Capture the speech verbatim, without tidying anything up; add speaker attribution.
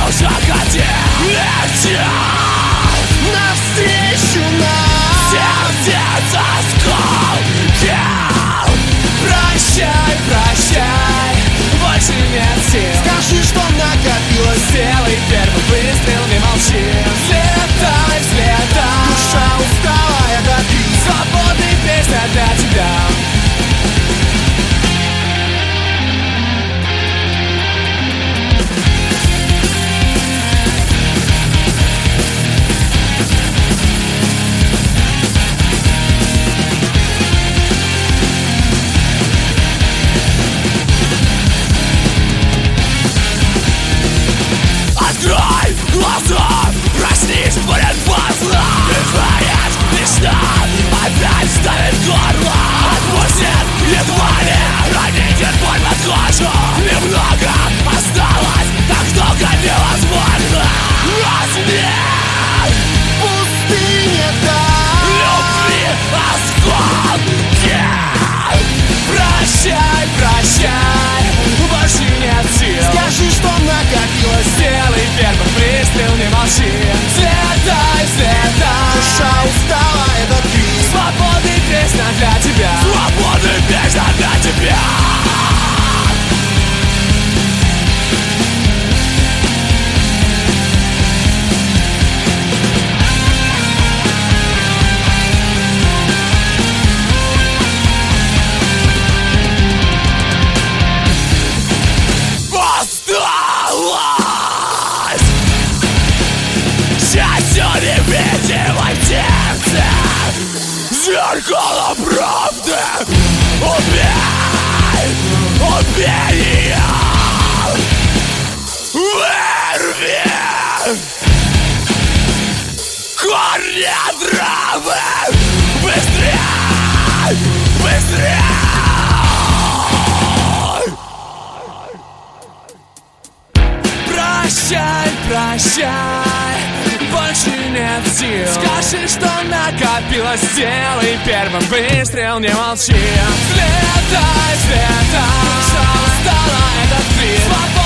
Speaker 1: уже хотел летел навстречу нам. Сердец осколки. Прощай, прощай, больше нет сил.
Speaker 2: Скажи, что накопилось.
Speaker 1: Сделай первый выстрел, не молчи. Взлетай, взлетай.
Speaker 2: Душа устала, это ты.
Speaker 1: Свободный песня для тебя. Открой глаза, проснись, будет поздно. И твоя мечта опять ставит горло. Отпустит едва ли, ранит боль под кожу. Немного осталось, так долго невозможно. Возьми
Speaker 2: Пустыня там.
Speaker 1: любви осколки. Прощай, прощай, больше нет сил.
Speaker 2: Скажи, что накопилось.
Speaker 1: Сделай первый выстрел, не молчи. Взлетай, взлетай.
Speaker 2: Душа устала, это ты.
Speaker 1: Свободный песня для тебя. Свободный песня для тебя. Счастье невидимой птицы. Зеркало правды. Убей, убей ее. Вырви корни травы. Быстрей, быстрей. Прощай, прощай, больше нет сил. Скажи, что накопилось. Сделай первым выстрел, не молчи. Взлетай, взлетай. Душа устала, это ты.